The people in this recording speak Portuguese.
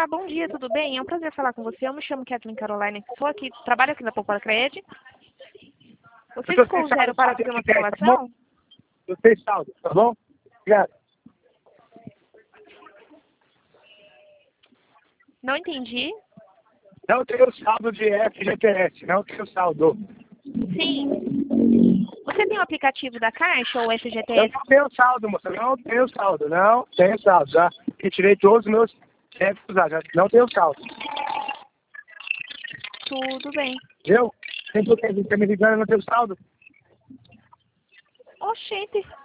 Olá, bom dia, tudo bem? É um prazer falar com você. Eu me chamo Kathleen Caroline, sou aqui, trabalho aqui na Popular Cred. Você ficou zero para fazer uma simulação? Eu tenho saldo, tá bom? Obrigado. Não entendi. Não tenho saldo de FGTS, não tenho saldo. Sim. Você tem o aplicativo da Caixa ou Eu FGTS? não tenho saldo, moça, não tenho saldo, não tenho saldo, já. Retirei todos os meus débitos, já não tenho saldo. Tudo bem. Viu? Tem por que você me ligando, eu não tenho saldo? Oxente.